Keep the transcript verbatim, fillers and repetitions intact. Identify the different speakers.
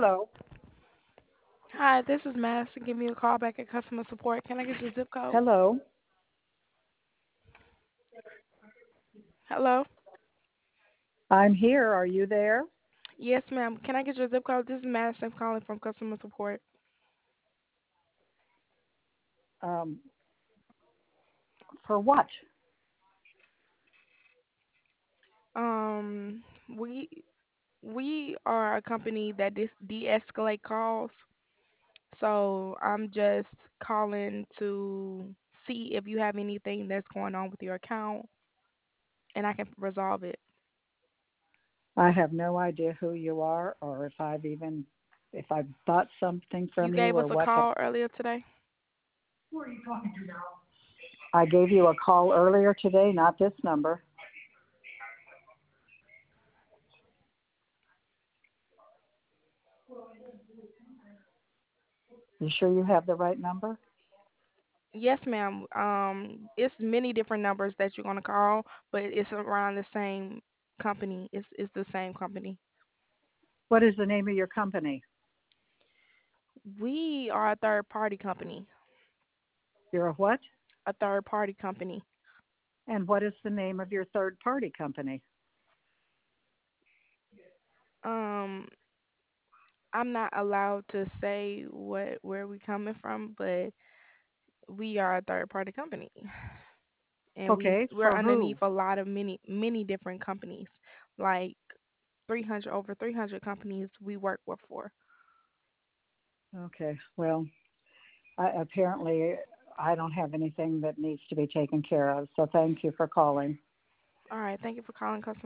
Speaker 1: Hello.
Speaker 2: Hi, this is Madison. Give me a call back at customer support. Can I get your zip code?
Speaker 1: Hello.
Speaker 2: Hello?
Speaker 1: I'm here. Are you there?
Speaker 2: Yes, ma'am. Can I get your zip code? This is Madison calling from customer support.
Speaker 1: Um, for what?
Speaker 2: Um, we we are a company that dis- de-escalate calls. So I'm just calling to see if you have anything that's going on with your account and I can resolve it.
Speaker 1: I have no idea who you are or if I've even if I've bought something
Speaker 2: You
Speaker 1: from you
Speaker 2: gave us
Speaker 1: or
Speaker 2: a
Speaker 1: what. Ha-
Speaker 2: call earlier today?
Speaker 1: I gave you a call earlier today, not this number. You sure you have the right number?
Speaker 2: Yes, ma'am. Um, it's many different numbers that you're gonna call, but it's around the same company. It's it's the same company.
Speaker 1: What is the name of your company?
Speaker 2: We are a third party company.
Speaker 1: You're a what?
Speaker 2: A third party company.
Speaker 1: And what is the name of your third party company?
Speaker 2: Um, I'm not allowed to say what where we coming from, but we are a third party company, and we
Speaker 1: Okay,
Speaker 2: we're
Speaker 1: for who?
Speaker 2: underneath a lot of many many different companies, like three hundred over three hundred companies we work with for.
Speaker 1: Okay, well, I, apparently I don't have anything that needs to be taken care of. So thank you for calling.
Speaker 2: All right, thank you for calling customer